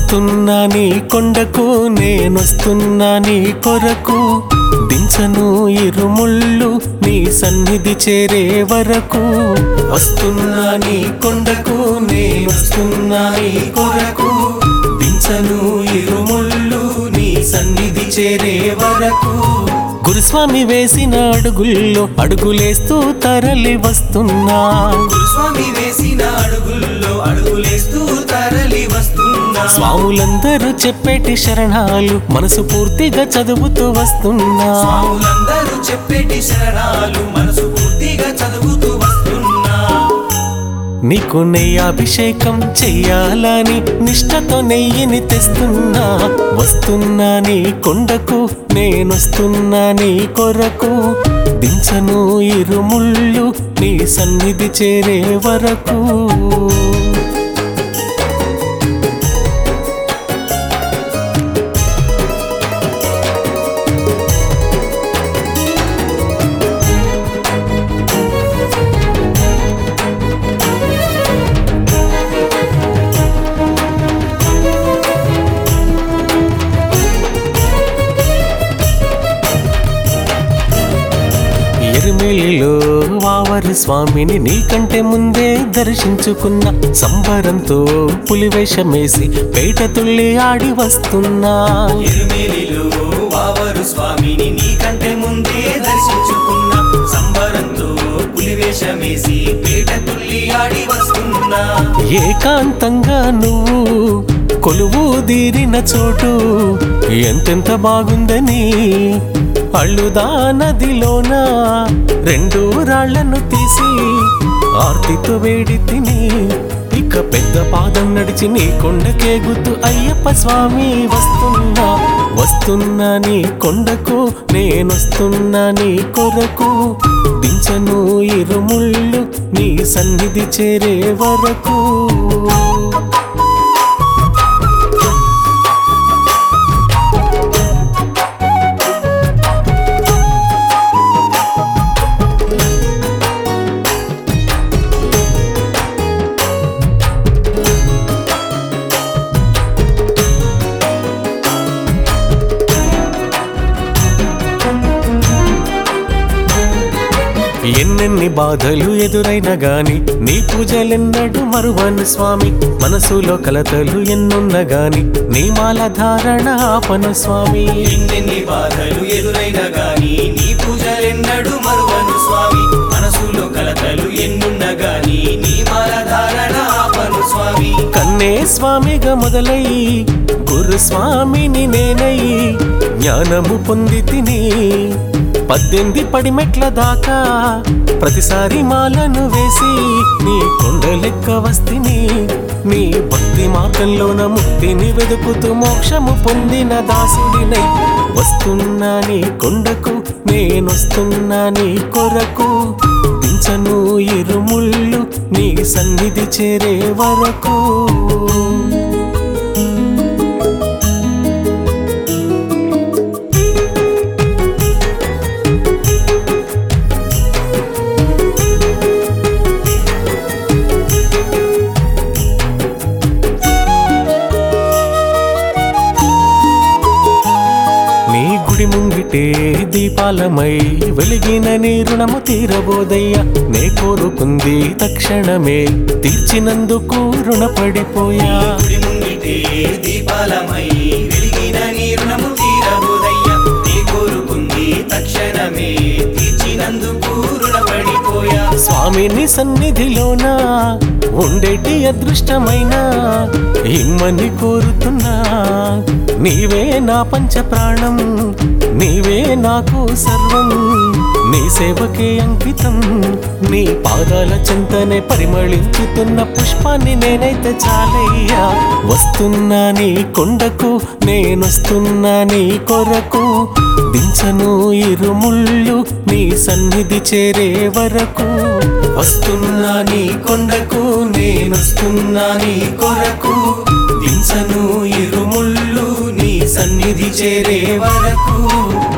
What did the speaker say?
వస్తున్నా నీ కొండకు, నేనొస్తున్నా నీ కొరకు. దించను ఇరుముళ్ళు నీ సన్నిధి చేరే వరకు. వస్తున్నా నీ కొండకు, నేనొస్తున్నా నీ కొరకు. దించను ఇరుముళ్ళు నీ సన్నిధి చేరే వరకు. గురుస్వామి వేసిన అడుగుల్లో అడుగులేస్తూ తరలి వస్తున్నా. గురుస్వామి వేసిన అడుగుల్లో అడుగులేస్తూ తరలి వస్తున్నా. స్వాములందరూ చెప్పేటి శరణాలు మనసు పూర్తిగా చదువుతూ వస్తున్నా. స్వాములందరూ చెప్పేటి శరణాలు మనసు పూర్తిగా చదువుతూ వస్తున్నా. నీకు నెయ్యాభిషేకం చెయ్యాలని నిష్టతో నెయ్యిని తెస్తున్నా. వస్తున్నా నీ కొండకు, నేనొస్తున్నా నీ కొరకు. దించను ఇరుముళ్ళు నీ సన్నిధి చేరే వరకు. ఎరుమెలిలో వావరి స్వామిని నీకంటే ముందే దర్శించుకున్న. సంబరంతో పులివేషమేసి పేట తుళ్ళి ఆడి వస్తున్నా. ఎరుమేలిలో వావరు స్వామిని నీకంటే ముందే దర్శించుకున్నా. సంబరంతో పులివేషమేసి పేట తుళ్ళి ఆడి వస్తున్నా. ఏకాంతంగా నువ్వు కొలువు తీరిన చోటు ఎంతెంత బాగుందని అళ్ళుదా నదిలోన 2 రాళ్లను తీసి ఆర్తితో వేడి తిని. ఇక పెద్ద పాదం నడిచి నీ కొండకేగుతూ అయ్యప్ప స్వామి వస్తున్నా. వస్తున్నా నీ కొండకు, నేనొస్తున్నా నీ కొరకు. దించను ఇరుముళ్ళు నీ సన్నిధి చేరే వరకు. ఎన్నెన్ని బాధలు ఎదురైనా గాని నీ పూజలెన్నడు మరువను స్వామి. మనసులో కలతలు ఎన్నున్నా గాని నీ మాల ధారణ ఆపను స్వామి. ఎన్నెన్ని బాధలు ఎదురైనా గాని నీ పూజలెన్నడు మరువను స్వామి. మనసులో కలతలు ఎన్నున్నా గాని నీ మాల ధారణ ఆపను స్వామి. కన్నే స్వామిగా మొదలై గురుస్వామిని నేనై జ్ఞానము పొంది తిని. 18 పడిమెట్ల దాకా ప్రతిసారి మాలను వేసి నీ కొండలెక్క వస్తిని. నీ భక్తి మార్గంలోన ముక్తిని వెతుకుతూ మోక్షము పొందిన దాసుడినై. వస్తున్నా నీ కొండకు, నేనొస్తున్నా నీ కొరకు. దించను ఇరుముళ్ళు నీ సన్నిధి చేరే వరకు. ముంగిటే దీపాలమై వెలిగిన నీ రుణము తీరబోదయ్యా. నే కోరుకుంది తక్షణమే తీర్చినందుకు రుణపడిపోయా. గుడి ముంగిటే దీపాలమై వెలిగిన నీ రుణము తీరబోదయ్యా. నే కోరుకుంది తక్షణమే తీర్చినందుకు రుణపడిపోయా. స్వామిని సన్నిధిలోన ఉండేటి అదృష్టమైన ఇమ్మని కోరుతున్నా. నీవే నా పంచ ప్రాణం, నీవే నాకు సర్వం. నీ సేవకే అంకితం, నీ పాదాల చెంతనే పరిమళించుతున్న పుష్పాన్ని నేనైతే చాలయ్యా. వస్తున్నా నీ కొండకు, నేనొస్తున్నా నీ కొరకు. దించను ఇరుముళ్ళు నీ సన్నిధి చేరే వరకు. వస్తున్నా నీ కొండకు, నేనొస్తున్నా నీ కొరకు. దించను ఇరుముళ్ళు నీ సన్నిధి చేరే వరకు.